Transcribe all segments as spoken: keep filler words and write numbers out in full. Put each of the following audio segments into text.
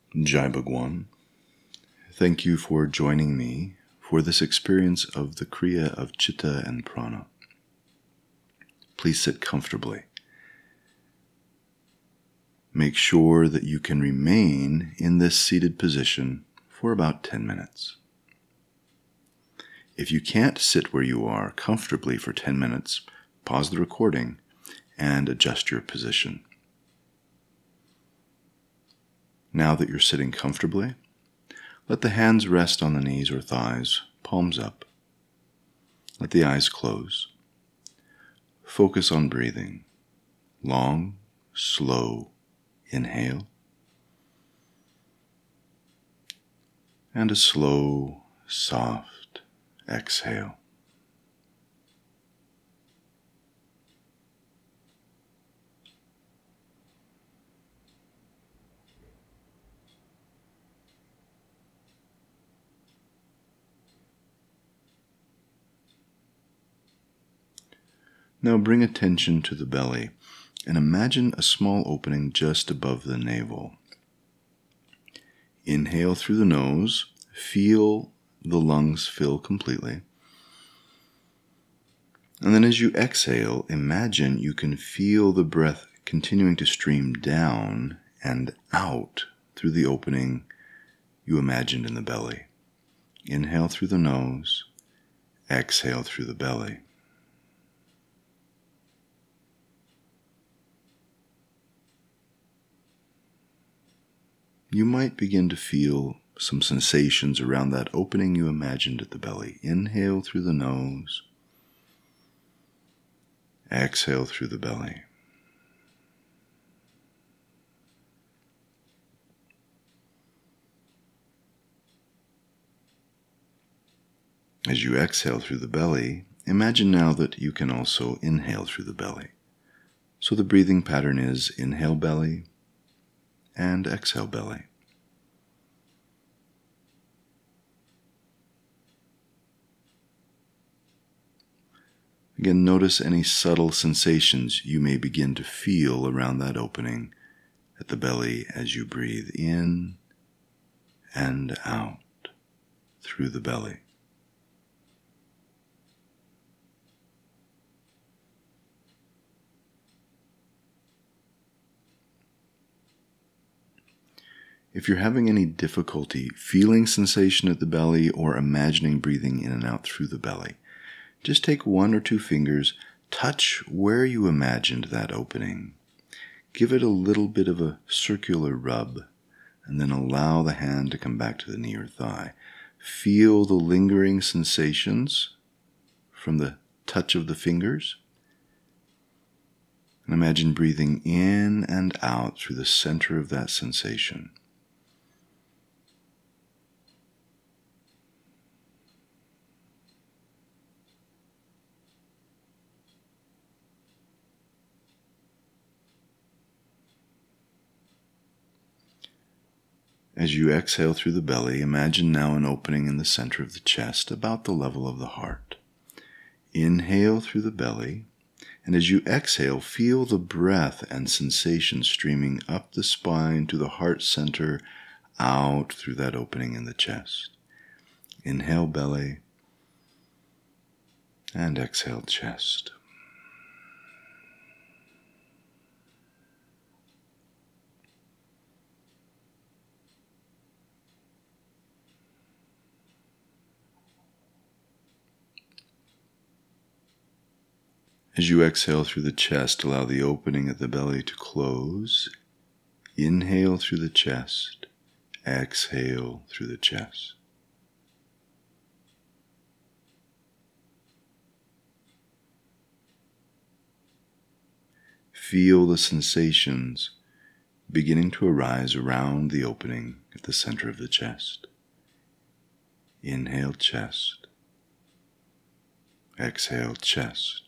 Jai Bhagwan. Thank you for joining me for this experience of the Kriya of Chitta and Prana. Please sit comfortably. Make sure that you can remain in this seated position for about ten minutes. If you can't sit where you are comfortably for ten minutes, pause the recording and adjust your position. Now that you're sitting comfortably, let the hands rest on the knees or thighs, palms up. Let the eyes close. Focus on breathing. Long, slow inhale, and a slow, soft exhale. Now bring attention to the belly and imagine a small opening just above the navel. Inhale through the nose, feel the lungs fill completely. And then as you exhale, imagine you can feel the breath continuing to stream down and out through the opening you imagined in the belly. Inhale through the nose, exhale through the belly. You might begin to feel some sensations around that opening you imagined at the belly. Inhale through the nose, exhale through the belly. As you exhale through the belly, imagine now that you can also inhale through the belly. So the breathing pattern is inhale belly and exhale belly. Again, notice any subtle sensations you may begin to feel around that opening at the belly as you breathe in and out through the belly. If you're having any difficulty feeling sensation at the belly or imagining breathing in and out through the belly, just take one or two fingers, touch where you imagined that opening. Give it a little bit of a circular rub, and then allow the hand to come back to the knee or thigh. Feel the lingering sensations from the touch of the fingers. And imagine breathing in and out through the center of that sensation. As you exhale through the belly, imagine now an opening in the center of the chest, about the level of the heart. Inhale through the belly, and as you exhale, feel the breath and sensation streaming up the spine to the heart center, out through that opening in the chest. Inhale belly, and exhale chest. As you exhale through the chest, allow the opening at the belly to close. Inhale through the chest, exhale through the chest. Feel the sensations beginning to arise around the opening at the center of the chest. Inhale chest, exhale chest.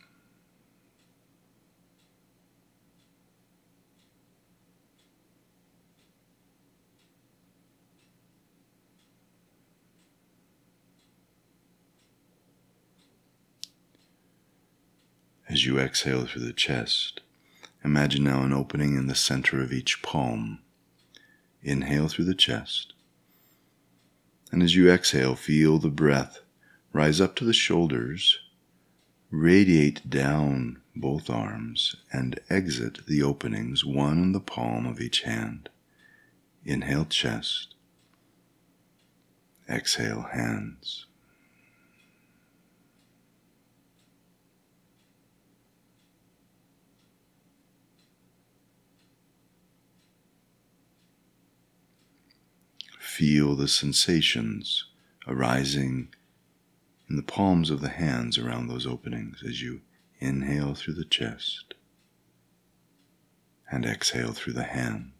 As you exhale through the chest, imagine now an opening in the center of each palm. Inhale through the chest. And as you exhale, feel the breath rise up to the shoulders, radiate down both arms, and exit the openings, one in the palm of each hand. Inhale, chest. Exhale, hands. Feel the sensations arising in the palms of the hands around those openings as you inhale through the chest and exhale through the hands.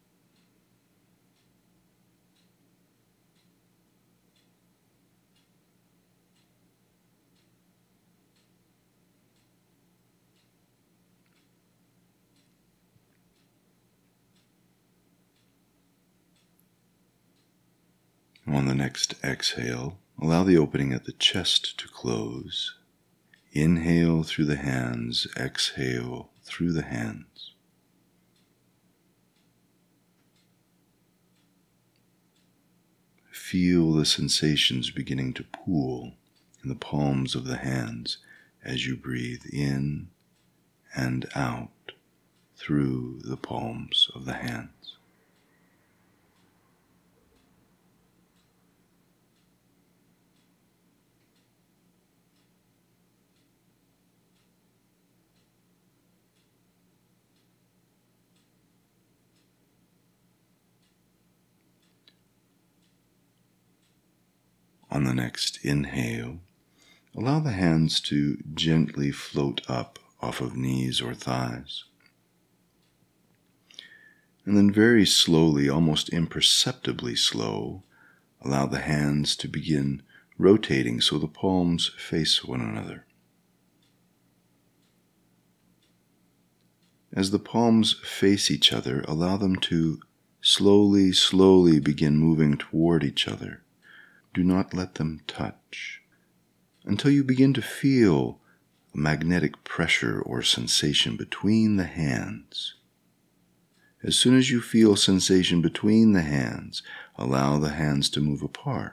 On the next exhale, allow the opening at the chest to close. Inhale through the hands, exhale through the hands. Feel the sensations beginning to pool in the palms of the hands as you breathe in and out through the palms of the hands. On the next inhale, allow the hands to gently float up off of knees or thighs. And then very slowly, almost imperceptibly slow, allow the hands to begin rotating so the palms face one another. As the palms face each other, allow them to slowly, slowly begin moving toward each other. Do not let them touch until you begin to feel a magnetic pressure or sensation between the hands. As soon as you feel sensation between the hands, allow the hands to move apart.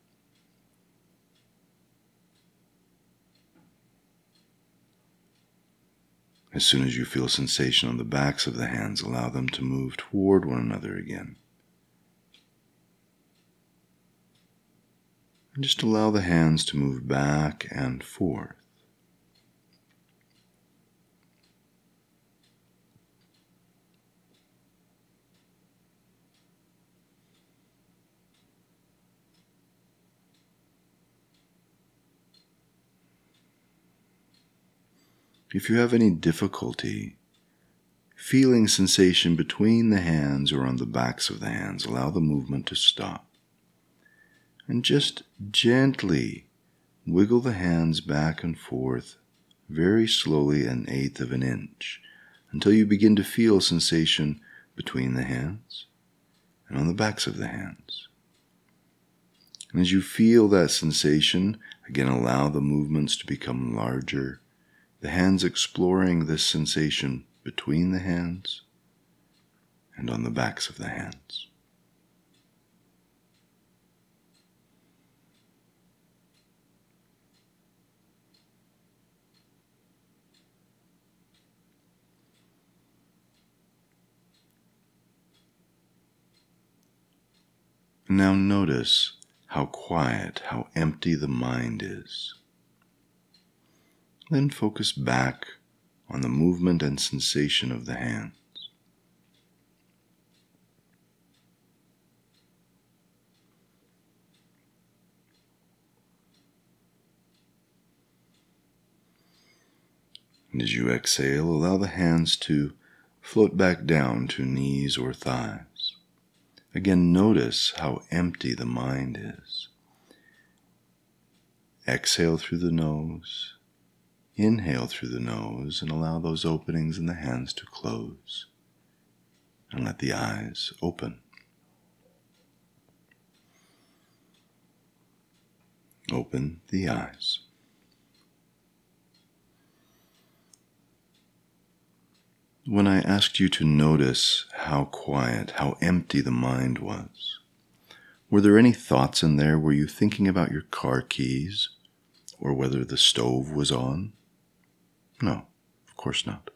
As soon as you feel sensation on the backs of the hands, allow them to move toward one another again. And just allow the hands to move back and forth. If you have any difficulty feeling sensation between the hands or on the backs of the hands, allow the movement to stop. And just gently wiggle the hands back and forth, very slowly, an eighth of an inch, until you begin to feel sensation between the hands and on the backs of the hands. And as you feel that sensation, again allow the movements to become larger, the hands exploring this sensation between the hands and on the backs of the hands. Now notice how quiet, how empty the mind is. Then focus back on the movement and sensation of the hands. And as you exhale, allow the hands to float back down to knees or thighs. Again, notice how empty the mind is. Exhale through the nose. Inhale through the nose and allow those openings in the hands to close. And let the eyes open. Open the eyes. when I asked you to notice how quiet, how empty the mind was, were there any thoughts in there? Were you thinking about your car keys or whether the stove was on? No, of course not.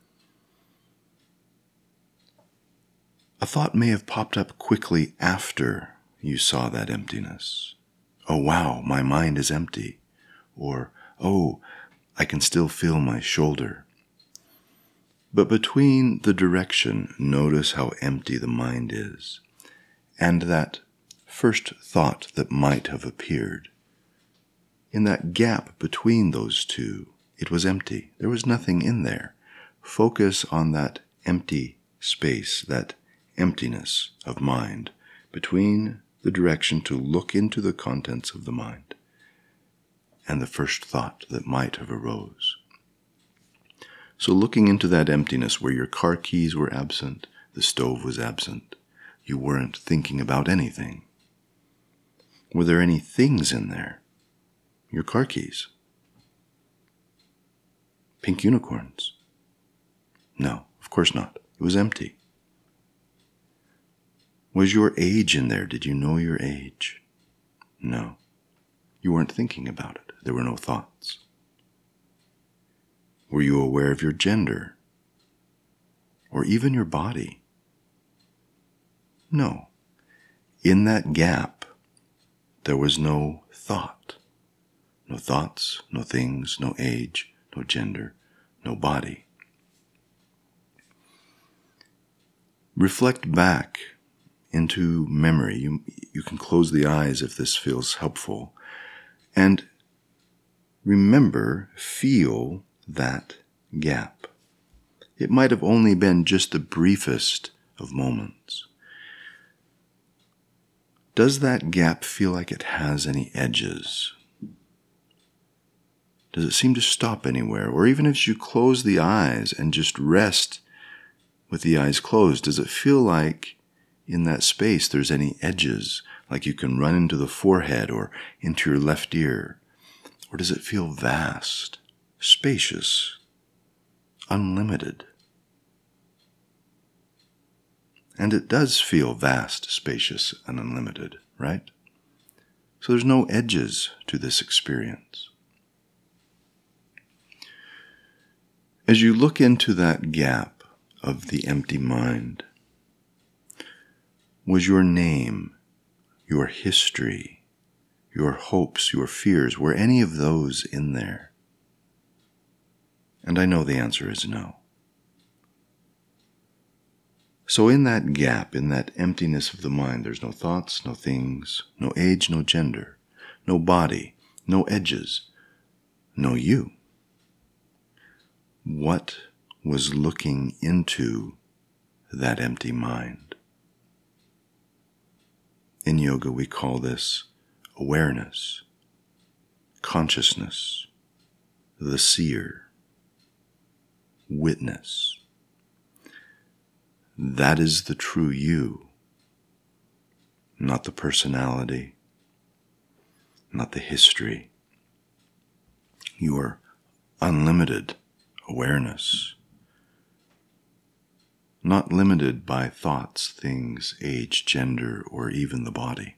A thought may have popped up quickly after you saw that emptiness. Oh, wow, my mind is empty. Or, oh, I can still feel my shoulder. But between the direction, notice how empty the mind is, and that first thought that might have appeared, in that gap between those two, it was empty. There was nothing in there. Focus on that empty space, that emptiness of mind between the direction to look into the contents of the mind and the first thought that might have arose. So looking into that emptiness where your car keys were absent, the stove was absent, you weren't thinking about anything. Were there any things in there? Your car keys. Pink unicorns. No, of course not. It was empty. Was your age in there? Did you know your age? No. You weren't thinking about it. There were no thoughts. Were you aware of your gender? Or even your body? No. In that gap, there was no thought. No thoughts, no things, no age, no gender, no body. Reflect back into memory. You, you can close the eyes if this feels helpful. And remember, feel that gap. It might have only been just the briefest of moments. Does that gap feel like it has any edges? Does it seem to stop anywhere? Or even if you close the eyes and just rest with the eyes closed, does it feel like in that space there's any edges, like you can run into the forehead or into your left ear? Or does it feel vast, spacious, unlimited? And it does feel vast, spacious, and unlimited, right? So there's no edges to this experience. As you look into that gap of the empty mind, was your name, your history, your hopes, your fears, were any of those in there? And I know the answer is no. So in that gap, in that emptiness of the mind, there's no thoughts, no things, no age, no gender, no body, no edges, no you. What was looking into that empty mind? In yoga, we call this awareness, consciousness, the seer, witness. That is the true you, not the personality, not the history. Your unlimited awareness, not limited by thoughts, things, age, gender, or even the body.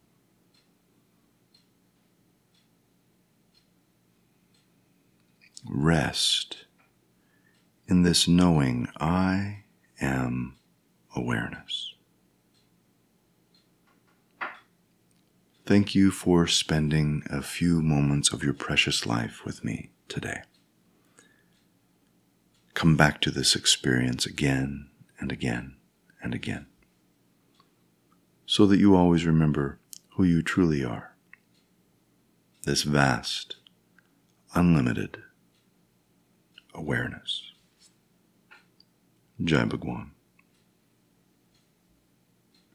Rest in this knowing I am awareness. Thank you for spending a few moments of your precious life with me today. Come back to this experience again and again and again, so that you always remember who you truly are. This vast, unlimited awareness. Jai Bhagwan.